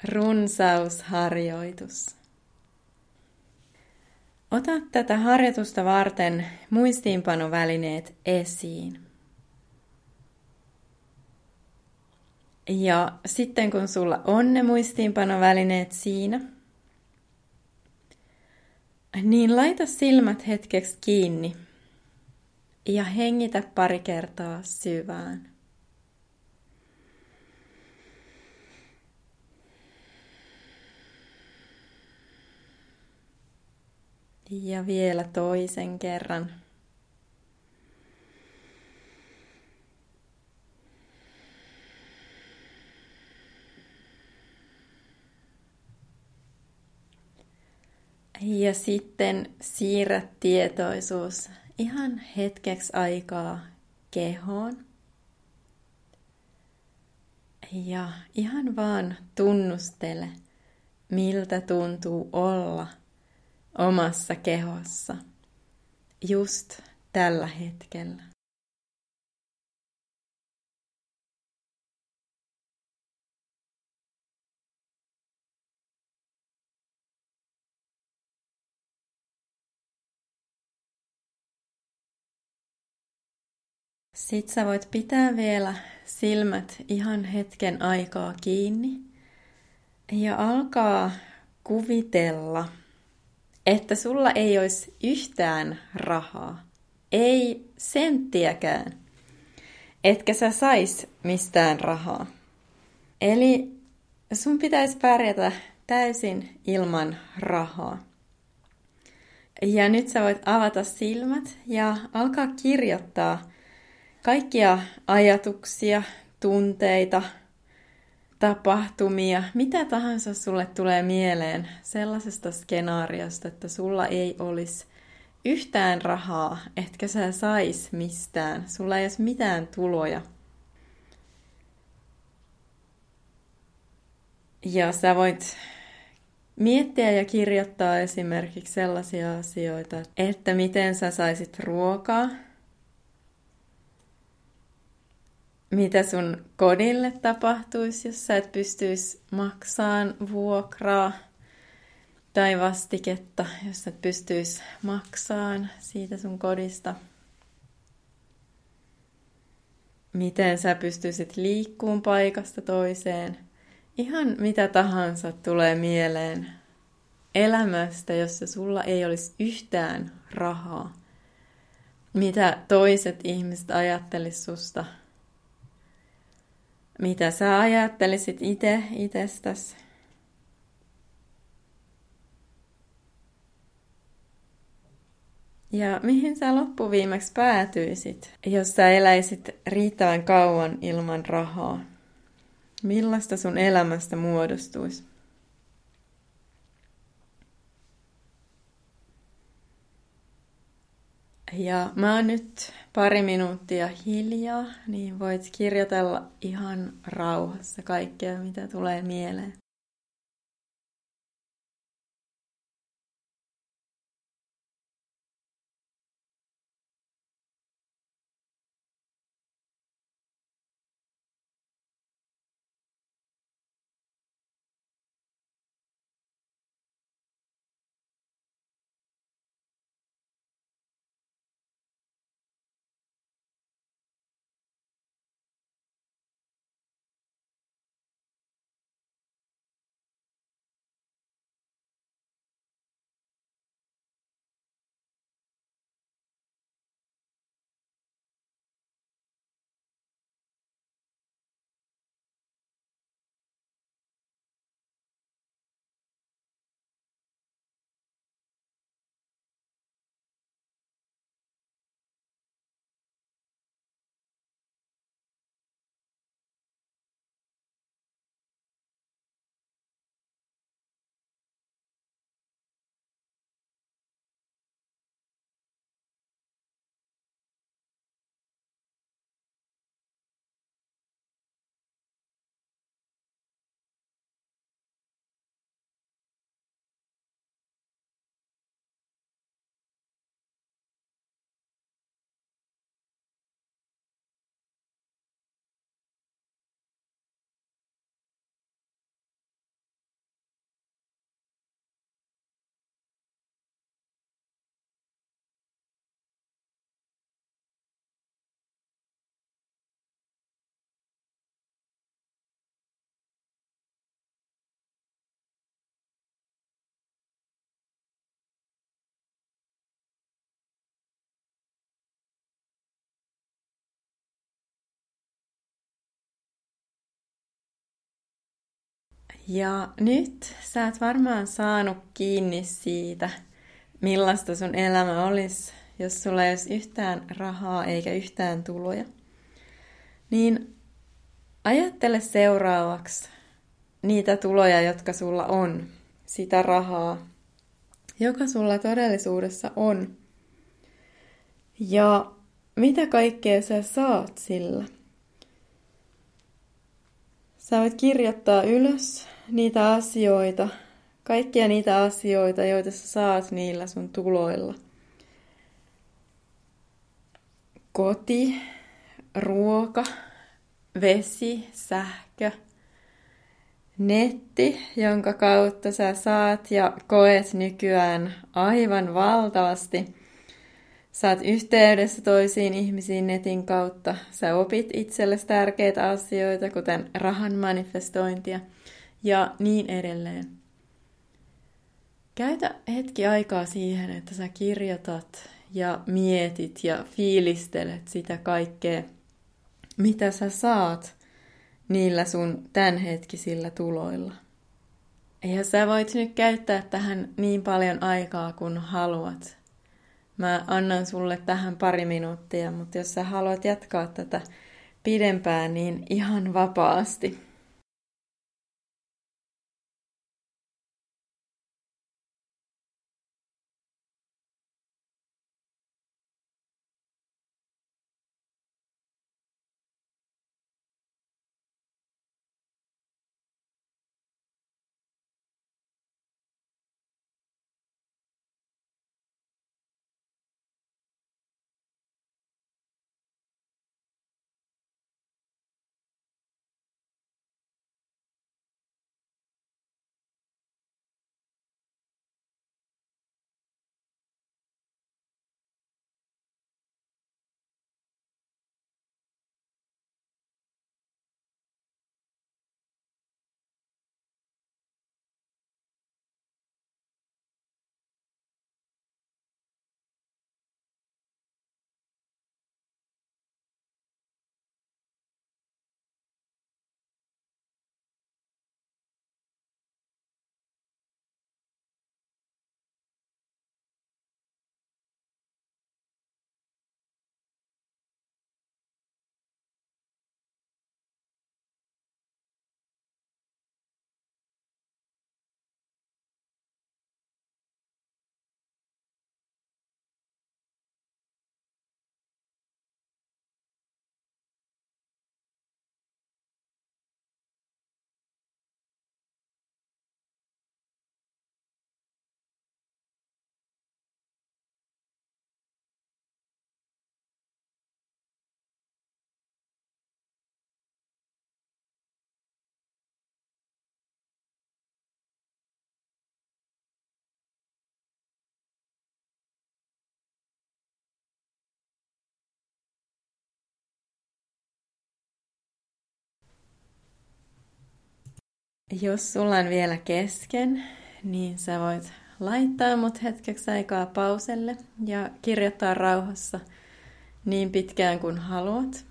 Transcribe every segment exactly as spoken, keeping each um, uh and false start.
Runsausharjoitus. Ota tätä harjoitusta varten muistiinpanovälineet esiin. Ja sitten kun sulla on ne muistiinpanovälineet siinä, niin laita silmät hetkeksi kiinni ja hengitä pari kertaa syvään. Ja vielä toisen kerran. Ja sitten siirrä tietoisuus ihan hetkeksi aikaa kehoon. Ja ihan vaan tunnustele, miltä tuntuu olla omassa kehossa just tällä hetkellä. Sitten sä voit pitää vielä silmät ihan hetken aikaa kiinni ja alkaa kuvitella, että sulla ei olisi yhtään rahaa, ei senttiäkään, etkä sä sais mistään rahaa. Eli sun pitäisi pärjätä täysin ilman rahaa. Ja nyt sä voit avata silmät ja alkaa kirjoittaa kaikkia ajatuksia, tunteita, tapahtumia, mitä tahansa sulle tulee mieleen sellaisesta skenaariosta, että sulla ei olisi yhtään rahaa, etkä sä sais mistään, sulla ei olisi mitään tuloja. Ja sä voit miettiä ja kirjoittaa esimerkiksi sellaisia asioita, että miten sä saisit ruokaa, mitä sun kodille tapahtuisi, jos sä et pystyisi maksamaan vuokraa tai vastiketta, jos sä et pystyisi maksamaan siitä sun kodista. Miten sä pystyisit liikkumaan paikasta toiseen. Ihan mitä tahansa tulee mieleen elämästä, jossa sulla ei olisi yhtään rahaa. Mitä toiset ihmiset ajattelis susta. Mitä sä ajattelisit itse itsestäsi? Ja mihin sä loppuviimeksi päätyisit, jos sä eläisit riittävän kauan ilman rahaa? Millaista sun elämästä muodostuisi? Ja mä oon nyt pari minuuttia hiljaa, niin voit kirjoitella ihan rauhassa kaikkea, mitä tulee mieleen. Ja nyt sä et varmaan saanut kiinni siitä, millaista sun elämä olisi, jos sulla ei olisi yhtään rahaa eikä yhtään tuloja. Niin ajattele seuraavaksi niitä tuloja, jotka sulla on, sitä rahaa, joka sulla todellisuudessa on. Ja mitä kaikkea sä saat sillä? Sä voit kirjoittaa ylös niitä asioita, kaikkia niitä asioita, joita sä saat niillä sun tuloilla. Koti, ruoka, vesi, sähkö, netti, jonka kautta sä saat ja koet nykyään aivan valtavasti. Sä oot yhteydessä toisiin ihmisiin netin kautta. Sä opit itsellesi tärkeitä asioita, kuten rahan manifestointia ja niin edelleen. Käytä hetki aikaa siihen, että sä kirjoitat ja mietit ja fiilistelet sitä kaikkea, mitä sä saat niillä sun tämänhetkisillä tuloilla. Ja sä voit nyt käyttää tähän niin paljon aikaa kuin haluat. Mä annan sulle tähän pari minuuttia, mutta jos sä haluat jatkaa tätä pidempään, niin ihan vapaasti. Jos sulla on vielä kesken, niin sä voit laittaa mut hetkeksi aikaa pauselle ja kirjoittaa rauhassa niin pitkään kuin haluat.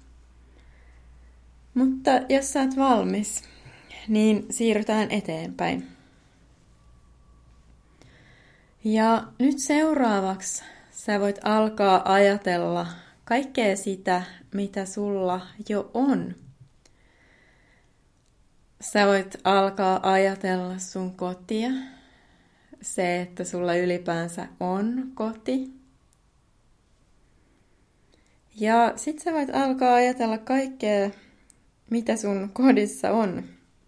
Mutta jos sä oot valmis, niin siirrytään eteenpäin. Ja nyt seuraavaksi sä voit alkaa ajatella kaikkea sitä, mitä sulla jo on. Sä voit alkaa ajatella sun kotia, se, että sulla ylipäänsä on koti. Ja sit sä voit alkaa ajatella kaikkea, mitä sun kodissa on.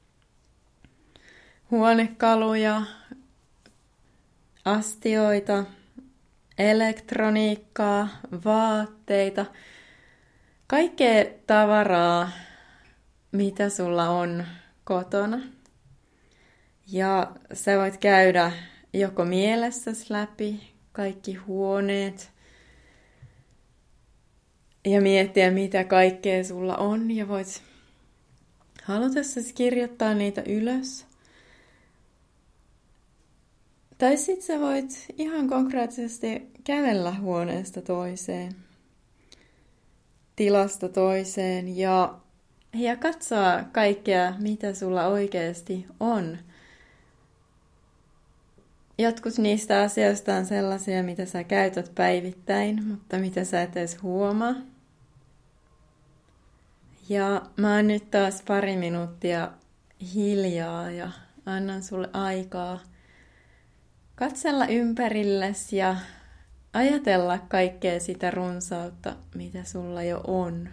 Huonekaluja, astioita, elektroniikkaa, vaatteita, kaikkea tavaraa, mitä sulla on kotona. Ja sä voit käydä joko mielessäsi läpi kaikki huoneet ja miettiä, mitä kaikkea sulla on. Ja voit halutessasi kirjoittaa niitä ylös. Tai sit sä voit ihan konkreettisesti kävellä huoneesta toiseen, tilasta toiseen ja Ja katsoa kaikkea, mitä sulla oikeasti on. Jotkut niistä asioista on sellaisia, mitä sä käytät päivittäin, mutta mitä sä et edes huomaa. Ja mä oon nyt taas pari minuuttia hiljaa ja annan sulle aikaa katsella ympärillesi ja ajatella kaikkea sitä runsautta, mitä sulla jo on.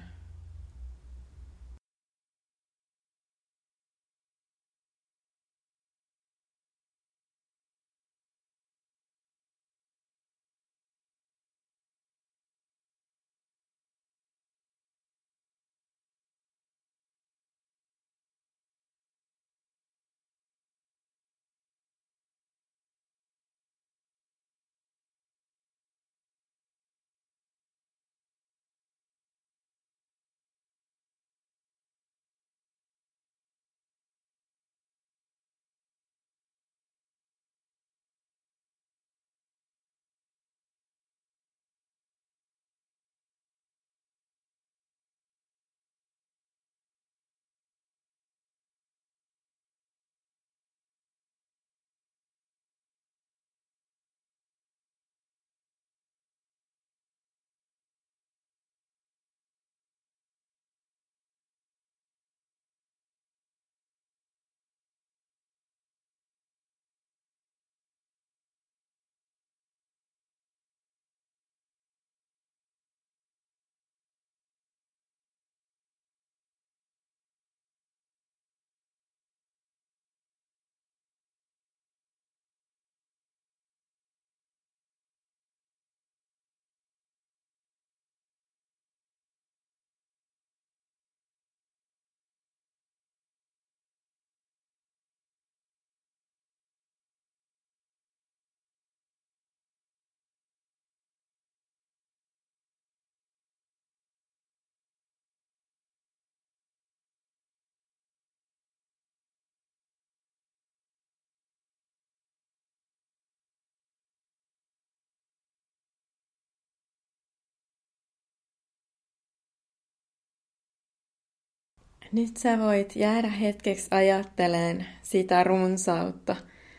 Nyt sä voit jäädä hetkeksi ajatteleen sitä runsautta,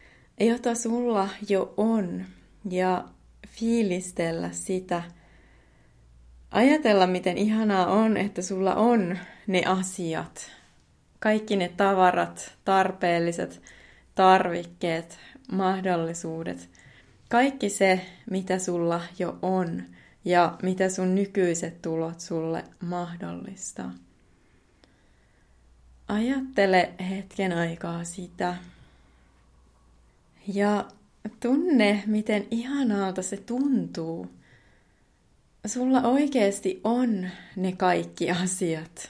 jota sulla jo on, ja fiilistellä sitä. Ajatella, miten ihanaa on, että sulla on ne asiat, kaikki ne tavarat, tarpeelliset tarvikkeet, mahdollisuudet, kaikki se, mitä sulla jo on ja mitä sun nykyiset tulot sulle mahdollistaa. Ajattele hetken aikaa sitä ja tunne, miten ihanalta se tuntuu. Sulla oikeasti on ne kaikki asiat.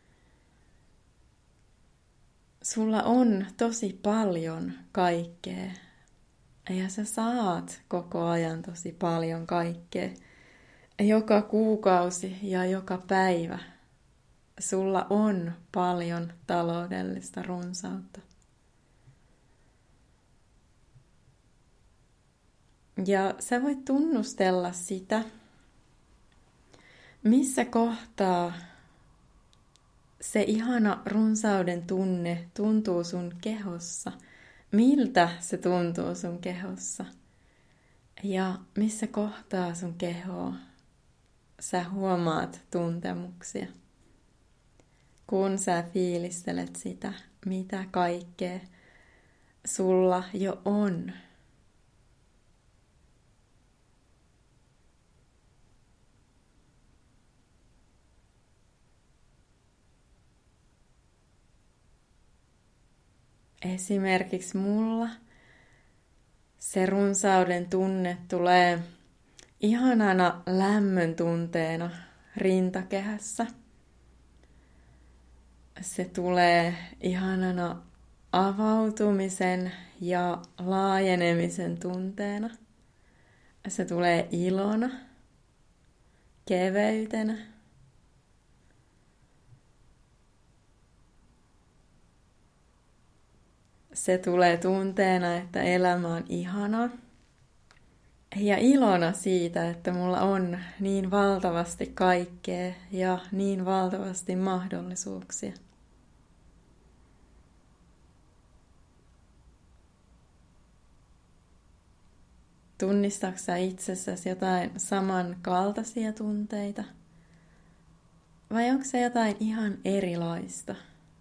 Sulla on tosi paljon kaikkea. Ja sä saat koko ajan tosi paljon kaikkea. Joka kuukausi ja joka päivä. Sulla on paljon taloudellista runsautta. Ja sä voit tunnustella sitä, missä kohtaa se ihana runsauden tunne tuntuu sun kehossa. Miltä se tuntuu sun kehossa. Ja missä kohtaa sun kehoa sä huomaat tuntemuksia. Kun sä fiilistelet sitä, mitä kaikkea sulla jo on. Esimerkiksi mulla se runsauden tunne tulee ihanana lämmön tunteena rintakehässä. Se tulee ihanana avautumisen ja laajenemisen tunteena. Se tulee ilona, keveytenä. Se tulee tunteena, että elämä on ihanaa. Ja ilona siitä, että mulla on niin valtavasti kaikkea ja niin valtavasti mahdollisuuksia. Tunnistatko sä itsessäsi jotain samankaltaisia tunteita? Vai onko se jotain ihan erilaista?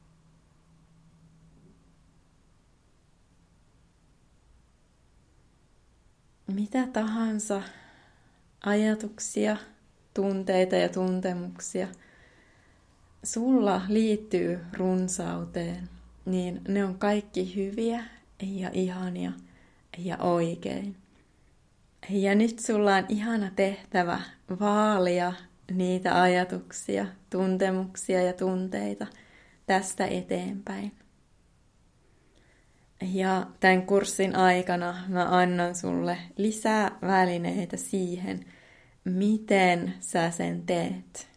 Mitä tahansa ajatuksia, tunteita ja tuntemuksia sulla liittyy runsauteen, niin ne on kaikki hyviä ja ihania ja oikein. Ja nyt sulla on ihana tehtävä vaalia niitä ajatuksia, tuntemuksia ja tunteita tästä eteenpäin. Ja tämän kurssin aikana mä annan sulle lisää välineitä siihen, miten sä sen teet.